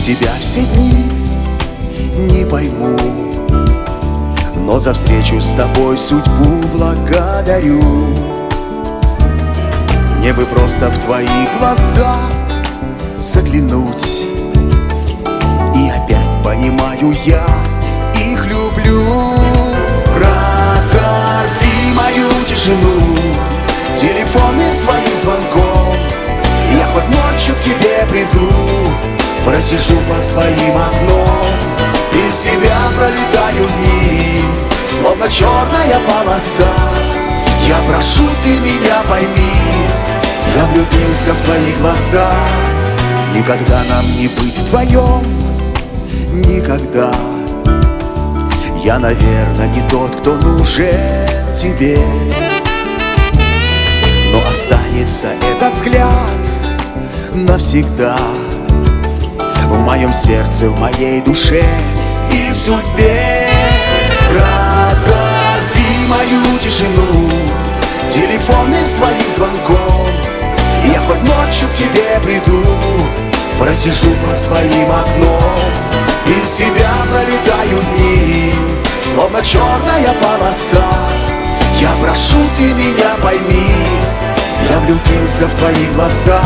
тебя все дни не пойму, но за встречу с тобой судьбу благодарю. Мне бы просто в твои глаза заглянуть, и опять понимаю, я их люблю. Разорви мою тишину телефонным своим звонком, я хоть ночью к тебе приду, просижу под твоим окном. Из тебя пролетают дни, словно черная полоса. Я прошу, ты меня пойми, я влюбился в твои глаза. Никогда нам не быть вдвоем, никогда. Я, наверное, не тот, кто нужен тебе, но останется этот взгляд навсегда в моем сердце, в моей душе и в судьбе. Разорви мою тишину телефонным своим звонком, я хоть ночью к тебе приду, просижу под твоим окном. Из тебя пролетают дни, словно черная полоса. Я прошу, ты меня пойми, я влюбился в твои глаза.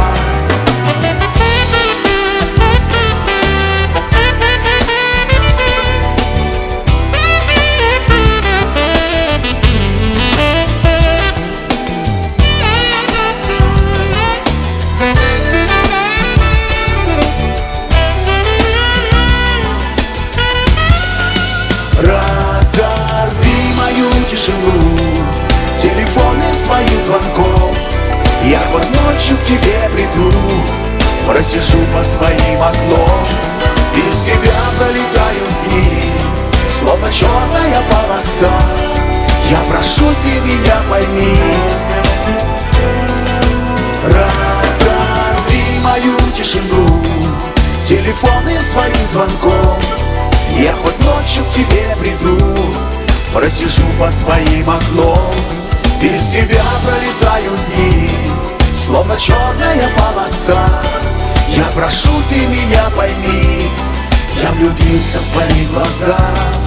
Разорви мою тишину телефонным своим звонком, я хоть ночью к тебе приду, просижу под твоим окном. Из тебя пролетают дни, словно черная полоса. Я прошу, ты меня пойми. Разорви мою тишину телефонным своим звонком, я хоть ночью к тебе приду, просижу под твоим окном. Без тебя пролетают дни, словно черная полоса. Я прошу, ты меня пойми, я влюбился в твои глаза.